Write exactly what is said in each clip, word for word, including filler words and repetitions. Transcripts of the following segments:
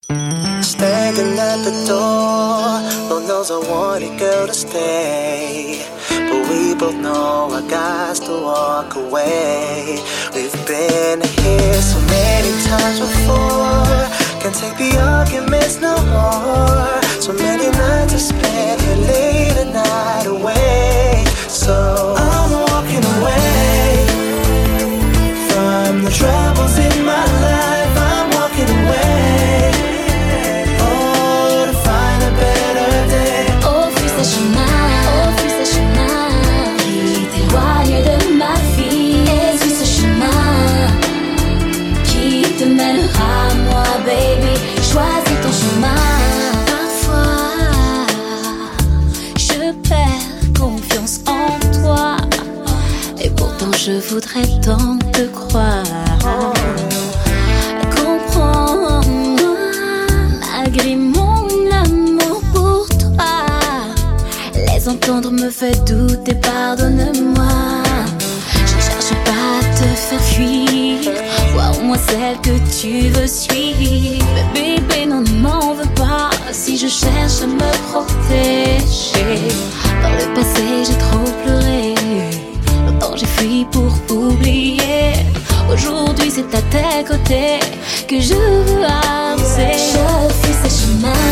Standing at the door, Lord knows I wanted girl to stay, but we both know I got to walk away. We've been here so many times before, can't take the arguments no more. So many nights I spent here late at night away. So I'm walking away from the troubles in my life. I'm walking away, oh, to find a better day. Oh, fuis ce chemin, oh, fuis ce chemin qui t'éloigne de ma vie. Et suis ce chemin qui te mènera à moi, baby. Choisis ton chemin. Parfois, je perds confiance en toi, et pourtant je voudrais tant te croire. Comprends-moi, malgré mon amour pour toi. Les entendre me fait douter, pardonne-moi. Je cherche pas à te faire fuir, vois au moins celle que tu veux suivre. Mais bébé, non, ne m'en veux pas si je cherche à me protéger. Dans le passé, j'ai trop pleuré, longtemps j'ai fui pour oublier. Aujourd'hui, c'est à tes côtés que je veux avancer. Je fuis ces chemins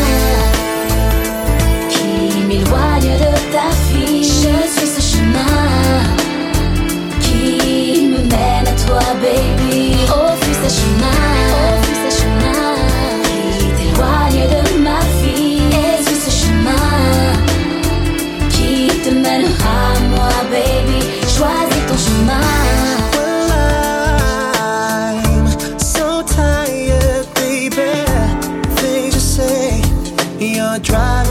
qui m'éloignent de ta vie. Je suis ce chemin qui me mène à toi, baby. Oh, fuis ces chemins, oh, fuis ces chemins qui t'éloignent de ma vie. Et suis ce chemin qui te mènera à moi, baby. Choisis ton chemin. You're driving